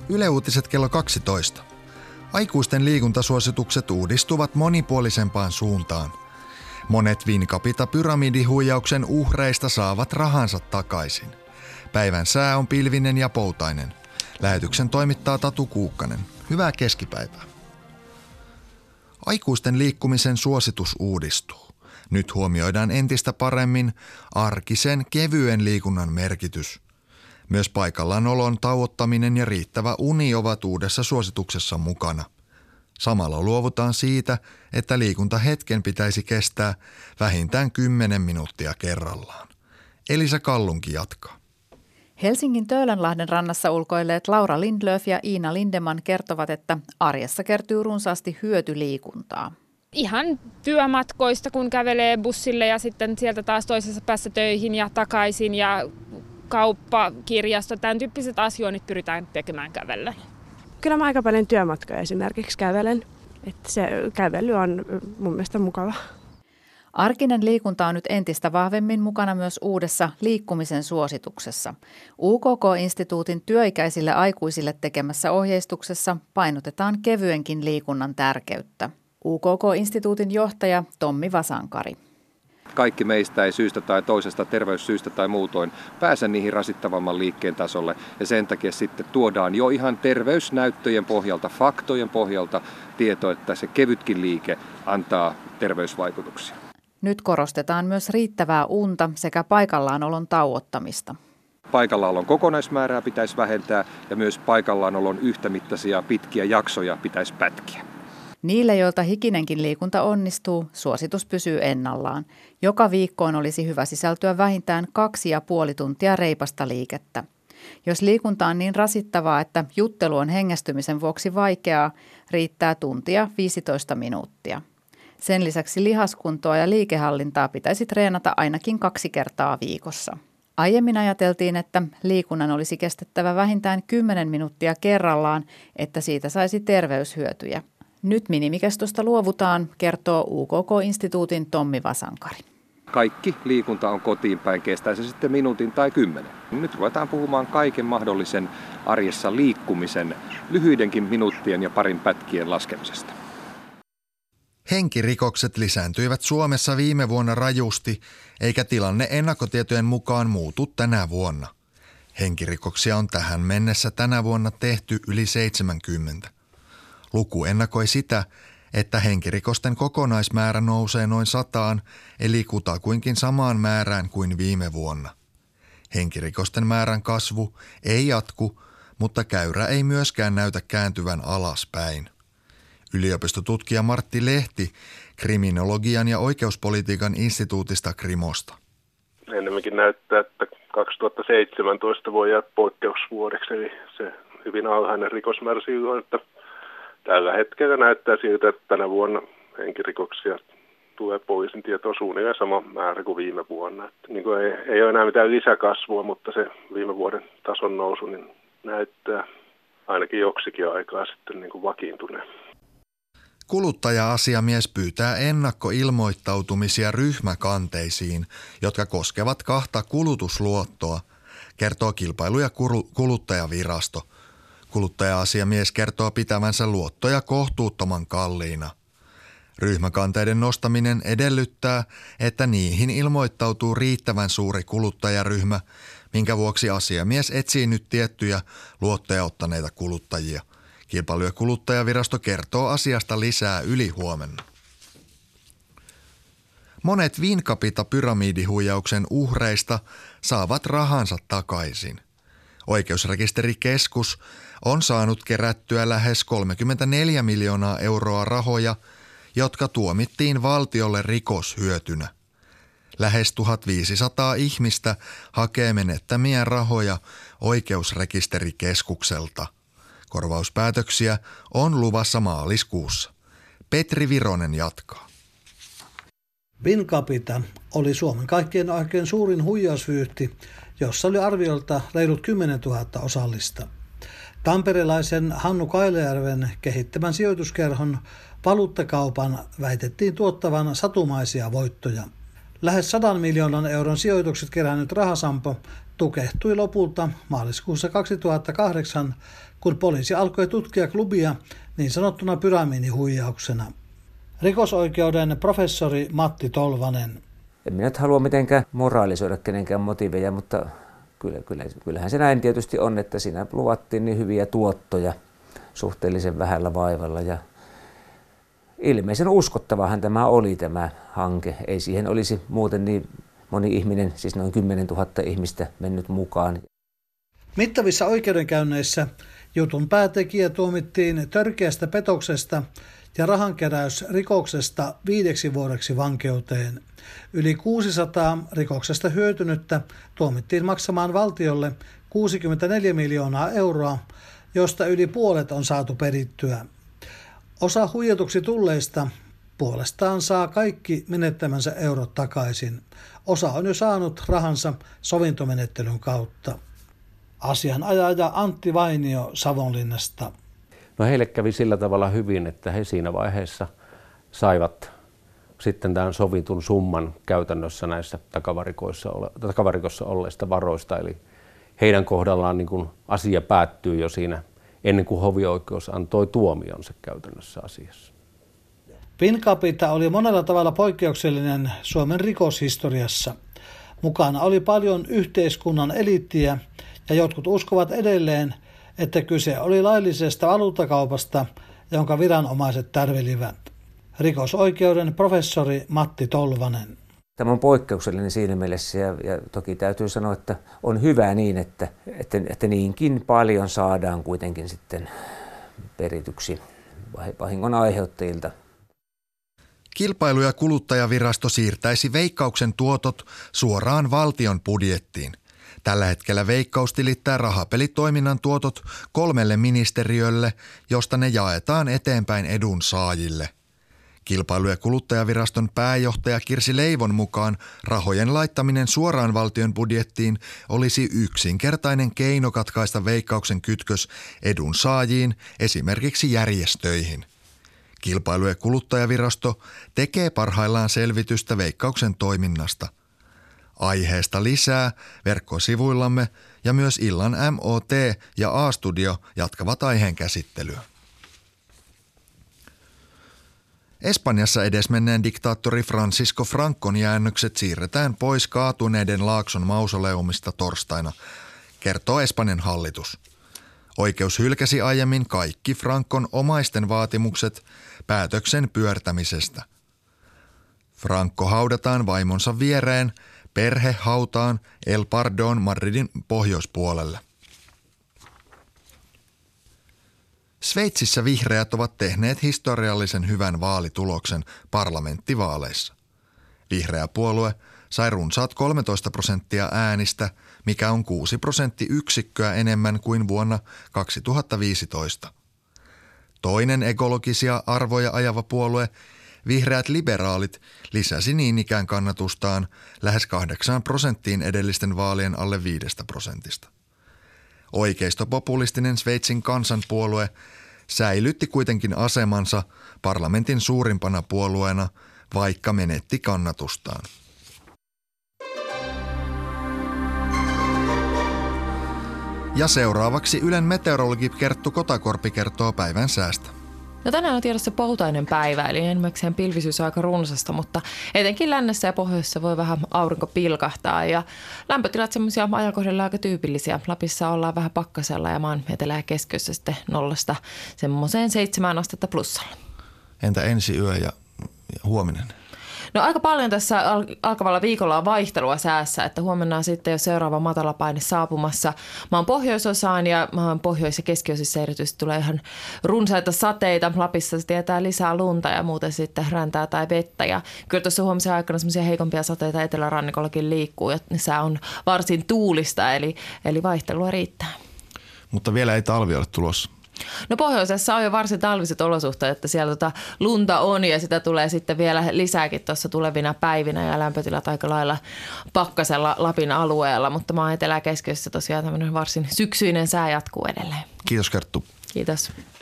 Yle Uutiset kello 12. Aikuisten liikuntasuositukset uudistuvat monipuolisempaan suuntaan. Monet Wincapita-pyramidihuijauksen uhreista saavat rahansa takaisin. Päivän sää on pilvinen ja poutainen. Lähetyksen toimittaa Tatu Kuukkanen. Hyvää keskipäivää. Aikuisten liikkumisen suositus uudistuu. Nyt huomioidaan entistä paremmin arkisen, kevyen liikunnan merkitys. Myös paikallanolon tauottaminen ja riittävä uni ovat uudessa suosituksessa mukana. Samalla luovutaan siitä, että liikuntahetken pitäisi kestää vähintään 10 minuuttia kerrallaan. Elisa Kallunki jatkaa. Helsingin Töölönlahden rannassa ulkoilleet Laura Lindlöf ja Iina Lindeman kertovat, että arjessa kertyy runsaasti hyötyliikuntaa. Ihan työmatkoista, kun kävelee bussille ja sitten sieltä taas toisessa päässä töihin ja takaisin ja kauppa, kirjasto, tämän tyyppiset asioinnit pyritään tekemään kävellen. Kyllä mä aika paljon työmatkoja esimerkiksi kävelen. Että se kävely on mun mielestä mukava. Arkinen liikunta on nyt entistä vahvemmin mukana myös uudessa liikkumisen suosituksessa. UKK-instituutin työikäisille aikuisille tekemässä ohjeistuksessa painotetaan kevyenkin liikunnan tärkeyttä. UKK-instituutin johtaja Tommi Vasankari. Kaikki meistä ei syystä tai toisesta, terveyssyistä tai muutoin, pääse niihin rasittavamman liikkeen tasolle. Ja sen takia sitten tuodaan jo ihan terveysnäyttöjen pohjalta, faktojen pohjalta tieto, että se kevytkin liike antaa terveysvaikutuksia. Nyt korostetaan myös riittävää unta sekä paikallaanolon tauottamista. Paikallaolon kokonaismäärää pitäisi vähentää ja myös paikallaanolon yhtämittaisia pitkiä jaksoja pitäisi pätkiä. Niille, joilta hikinenkin liikunta onnistuu, suositus pysyy ennallaan. Joka viikkoon olisi hyvä sisältyä vähintään 2,5 tuntia reipasta liikettä. Jos liikunta on niin rasittavaa, että juttelu on hengästymisen vuoksi vaikeaa, riittää tuntia 15 minuuttia. Sen lisäksi lihaskuntoa ja liikehallintaa pitäisi treenata ainakin 2 kertaa viikossa. Aiemmin ajateltiin, että liikunnan olisi kestettävä vähintään 10 minuuttia kerrallaan, että siitä saisi terveyshyötyjä. Nyt minimikestosta luovutaan, kertoo UKK-instituutin Tommi Vasankari. Kaikki liikunta on kotiin päin, kestää se sitten minuutin tai 10. Nyt ruvetaan puhumaan kaiken mahdollisen arjessa liikkumisen, lyhyidenkin minuuttien ja parin pätkien laskemisesta. Henkirikokset lisääntyivät Suomessa viime vuonna rajusti, eikä tilanne ennakkotietojen mukaan muutu tänä vuonna. Henkirikoksia on tähän mennessä tänä vuonna tehty yli 70. Luku ennakoi sitä, että henkirikosten kokonaismäärä nousee noin 100, eli kutakuinkin samaan määrään kuin viime vuonna. Henkirikosten määrän kasvu ei jatku, mutta käyrä ei myöskään näytä kääntyvän alaspäin. Yliopistotutkija Martti Lehti kriminologian ja oikeuspolitiikan instituutista Krimosta. Enemmänkin näyttää, että 2017 voi jäädä poikkeusvuodeksi, eli se hyvin alhainen rikosmäärä silloin, että tällä hetkellä näyttää siltä, että tänä vuonna henkirikoksia tulee poliisin tietoa suunnilleen sama määrä kuin viime vuonna. Että niin kuin ei ole enää mitään lisäkasvua, mutta se viime vuoden tason nousu niin näyttää ainakin joksikin aikaa sitten niin kuin vakiintuneen. Kuluttaja-asiamies pyytää ennakkoilmoittautumisia ryhmäkanteisiin, jotka koskevat 2 kulutusluottoa, kertoo Kilpailu- ja kuluttajavirasto. Kuluttaja-asiamies kertoo pitävänsä luottoja kohtuuttoman kalliina. Ryhmäkanteiden nostaminen edellyttää, että niihin ilmoittautuu riittävän suuri kuluttajaryhmä, minkä vuoksi asiamies etsii nyt tiettyjä luottoja ottaneita kuluttajia. Kilpailu- ja kuluttajavirasto kertoo asiasta lisää ylihuomenna. Monet Wincapita-pyramidihuijauksen uhreista saavat rahansa takaisin. Oikeusrekisterikeskus on saanut kerättyä lähes 34 miljoonaa euroa rahoja, jotka tuomittiin valtiolle rikoshyötynä. Lähes 1500 ihmistä hakee menettämiä rahoja Oikeusrekisterikeskukselta. Korvauspäätöksiä on luvassa maaliskuussa. Petri Vironen jatkaa. Wincapita oli Suomen kaikkien aikojen suurin huijausvyyhti, jossa oli arviolta reilut 10 000 osallista. Tamperelaisen Hannu Kailajärven kehittämän sijoituskerhon valuuttakaupan väitettiin tuottavan satumaisia voittoja. Lähes 100 miljoonan euron sijoitukset kerännyt rahasampo tukehtui lopulta maaliskuussa 2008 kun poliisi alkoi tutkia klubia niin sanottuna pyramidihuijauksena. Rikosoikeuden professori Matti Tolvanen. En minä nyt halua mitenkään moraalisoida kenenkään motiiveja, mutta kyllähän se näin tietysti on, että siinä luvattiin niin hyviä tuottoja suhteellisen vähällä vaivalla. Ja ilmeisen uskottavahan tämä oli tämä hanke. Ei siihen olisi muuten niin moni ihminen, siis noin 10 000 ihmistä mennyt mukaan. Mittavissa oikeudenkäynneissä jutun päätekijä tuomittiin törkeästä petoksesta ja rahankeräysrikoksesta 5 vuodeksi vankeuteen. Yli 600 rikoksesta hyötynyttä tuomittiin maksamaan valtiolle 64 miljoonaa euroa, josta yli puolet on saatu perittyä. Osa huijatuksi tulleista puolestaan saa kaikki menettämänsä eurot takaisin. Osa on jo saanut rahansa sovintomenettelyn kautta. Asianajaja Antti Vainio Savonlinnasta. No heille kävi sillä tavalla hyvin, että he siinä vaiheessa saivat sitten tämän sovitun summan käytännössä näissä takavarikossa olleista varoista. Eli heidän kohdallaan niin kuin asia päättyy jo siinä ennen kuin hovioikeus antoi tuomionsa käytännössä asiassa. Fincapita oli monella tavalla poikkeuksellinen Suomen rikoshistoriassa. Mukana oli paljon yhteiskunnan eliittiä ja jotkut uskovat edelleen, että kyse oli laillisesta valuuttakaupasta, jonka viranomaiset tärvelivät. Rikosoikeuden professori Matti Tolvanen. Tämä on poikkeuksellinen siinä mielessä ja toki täytyy sanoa, että on hyvä niin, että niinkin paljon saadaan kuitenkin sitten perityksi vahingon aiheuttajilta. Kilpailu- ja kuluttajavirasto siirtäisi Veikkauksen tuotot suoraan valtion budjettiin. Tällä hetkellä Veikkaus tilittää rahapelitoiminnan tuotot 3 ministeriölle, josta ne jaetaan eteenpäin edunsaajille. Kilpailu- ja kuluttajaviraston pääjohtaja Kirsi Leivon mukaan rahojen laittaminen suoraan valtion budjettiin olisi yksinkertainen keino katkaista Veikkauksen kytkös edunsaajiin, esimerkiksi järjestöihin. Kilpailu- ja kuluttajavirasto tekee parhaillaan selvitystä Veikkauksen toiminnasta. Aiheesta lisää verkkosivuillamme ja myös illan MOT ja A-studio jatkavat aiheen käsittelyä. Espanjassa edesmenneen diktaattori Francisco Francon jäännökset siirretään pois kaatuneiden Laakson mausoleumista torstaina, kertoo Espanjan hallitus. Oikeus hylkäsi aiemmin kaikki Francon omaisten vaatimukset päätöksen pyörtämisestä. Franco haudataan vaimonsa viereen perhehautaan El Pardon Madridin pohjoispuolelle. Sveitsissä vihreät ovat tehneet historiallisen hyvän vaalituloksen parlamenttivaaleissa. Vihreä puolue sai runsaat 13% äänistä, mikä on 6 prosenttiyksikköä enemmän kuin vuonna 2015. Toinen ekologisia arvoja ajava puolue, Vihreät liberaalit, lisäsi niin ikään kannatustaan lähes 8% edellisten vaalien alle 5%. Oikeistopopulistinen Sveitsin kansanpuolue säilytti kuitenkin asemansa parlamentin suurimpana puolueena, vaikka menetti kannatustaan. Ja seuraavaksi Ylen meteorologi Kerttu Kotakorpi kertoo päivän säästä. No tänään on tiedossa poutainen päivä, eli enimmäkseen pilvisyys aika runsasta, mutta etenkin lännessä ja pohjoisessa voi vähän aurinko pilkahtaa ja lämpötilat semmoisia ajankohdilla aika tyypillisiä. Lapissa ollaan vähän pakkasella ja maan etelä- ja keskiössä sitten 0 semmoiseen 7 astetta plussalla. Entä ensi yö ja huominen? No aika paljon tässä alkavalla viikolla on vaihtelua säässä, että huomenna on sitten jo seuraava matalapaine saapumassa maan pohjoisosaan ja maan pohjois- ja keskiosissa erityisesti tulee ihan runsaita sateita. Lapissa se tietää lisää lunta ja muuten sitten räntää tai vettä ja kyllä tuossa huomisen aikana semmoisia heikompia sateita etelärannikollakin liikkuu ja sää on varsin tuulista eli vaihtelua riittää. Mutta vielä ei talvi ole tulossa. No pohjoisessa on jo varsin talviset olosuhteet, että siellä lunta on ja sitä tulee sitten vielä lisääkin tuossa tulevina päivinä ja lämpötilat aika lailla pakkasella Lapin alueella, mutta maan etelä- ja keskiössä tosiaan tämmöinen varsin syksyinen sää jatkuu edelleen. Kiitos Kerttu. Kiitos.